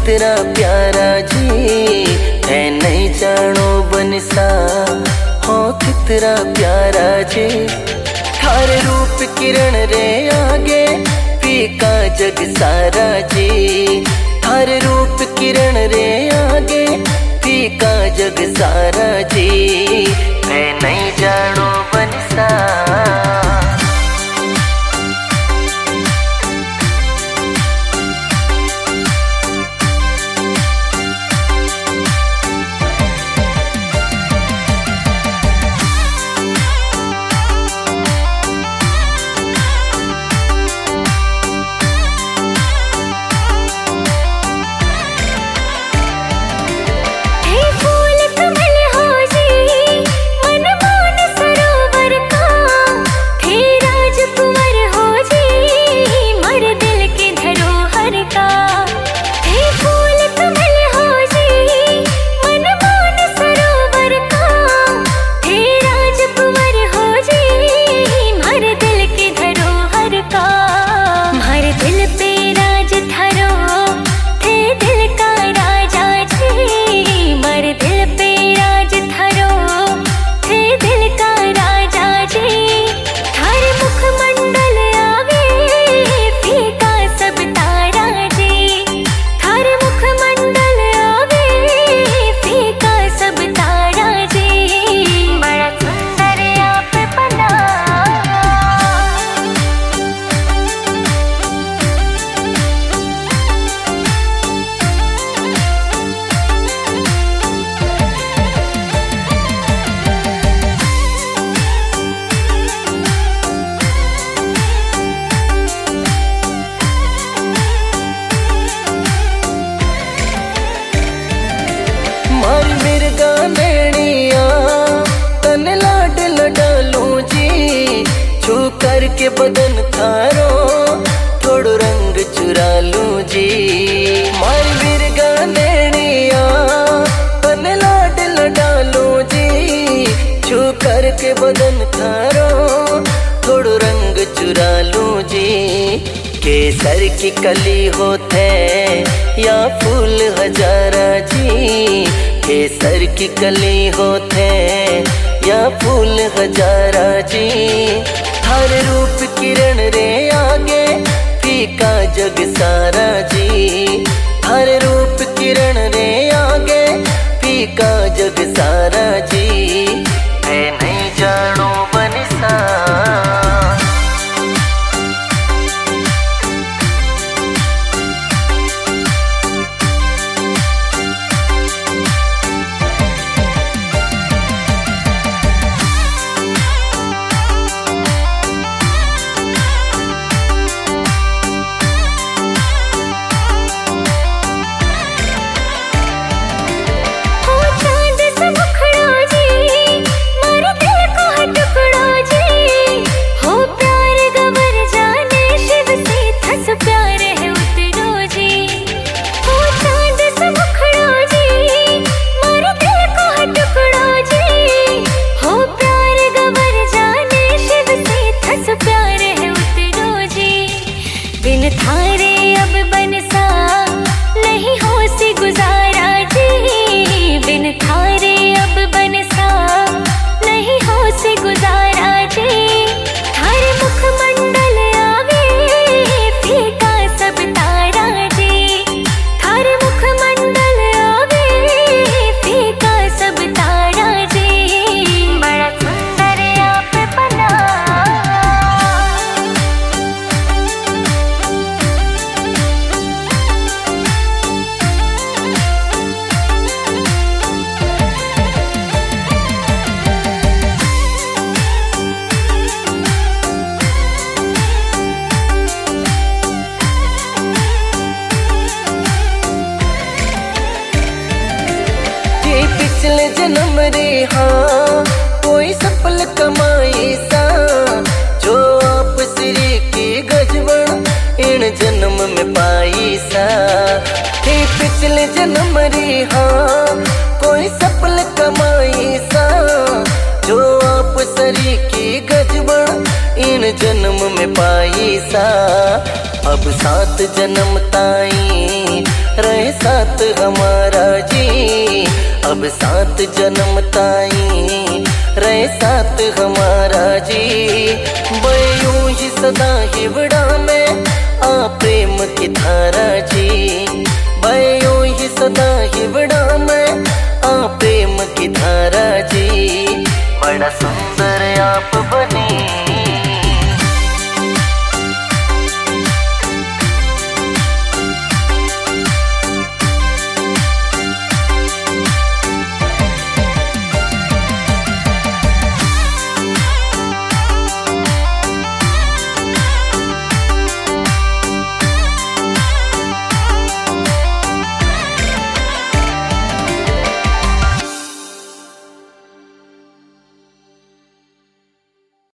कितना प्यारा जी है नहीं जानो बनसा हो कितना प्यारा जी। थारे रूप किरण रे आगे फीका जग सारा जी। थारे रूप किरण रे आगे फीका जग सारा जी मैं नहीं जानो बनसा। के बदन थारो थोड़ो रंग चुरा लूं जी। मार बिरगा नैनिया तन लाड लडालूं जी। छू कर के बदन थारो थोड़ो रंग चुरा लूं जी। केसर की कली होते या फूल हजारा जी। केसर की कली होते या फूल हजारा जी। हर रूप किरण रे आगे फीका जग सारा जी। हर रूप किरण रे आगे फीका जग सारा जी मैं नहीं जानो बनसा। पिछले जन्म रे हाँ कोई सफल कमाई सा। जो आप श्री की गजबन इन जन्म में पाई सा। पिछले जन्म रे हाँ कोई सफल कमाई सा। जो आप श्री की गजबन इन जन्म में पाई सा। अब 7 जन्म ताई रहे साथ हमारा जी। अब 7 जन्म ताई रहे साथ हमारा जी। यूं ही सदा हिवड़ा में आ प्रेम की धारा जी। यूं ही सदा हिवड़ा में आ प्रेम की धारा जी। बड़ा सुंदर आप बने